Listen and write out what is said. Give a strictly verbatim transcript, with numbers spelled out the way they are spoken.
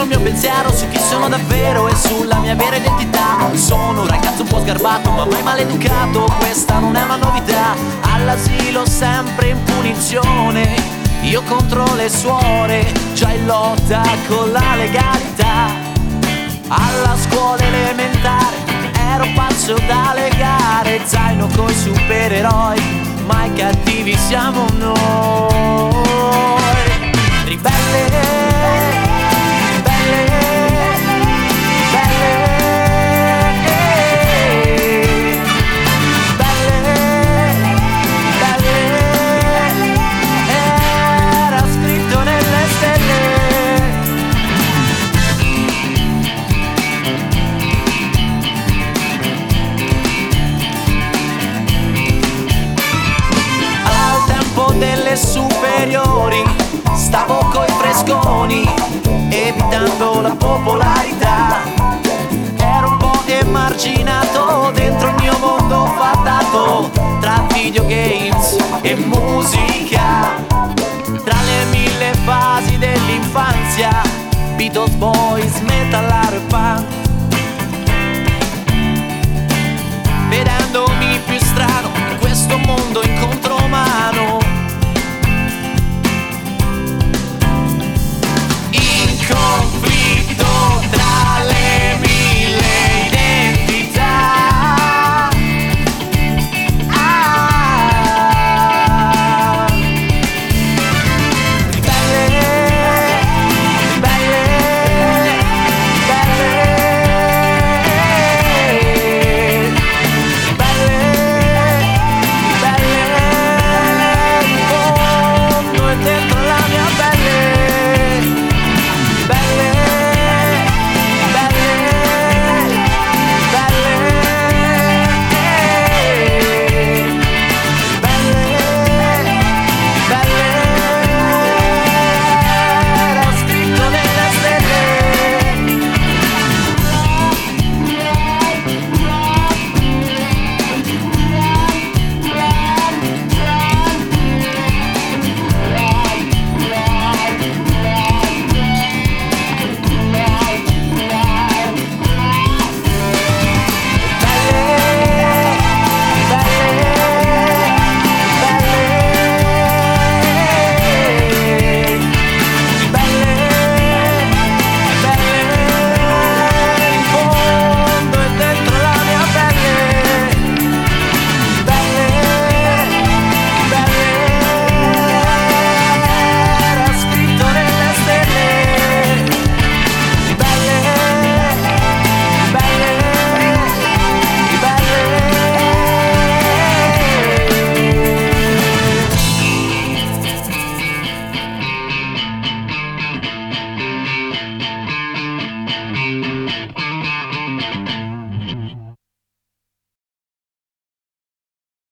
il mio pensiero su chi sono davvero e sulla mia vera identità. Sono un ragazzo un po' sgarbato ma mai maleducato, questa non è una novità. All'asilo sempre in punizione, io contro le suore, già in lotta con la legalità. Alla scuola elementare ero pazzo da legare, zaino coi supereroi, ma i cattivi siamo noi. Ribelle, ribelle, ribelle, ribelle, era scritto nelle stelle. Al tempo delle superiori stavo coi fresconi, evitando la popolarità. Ero un po' emarginato dentro il mio mondo fatato, tra videogames e musica. Tra le mille fasi dell'infanzia, Beatles, Bon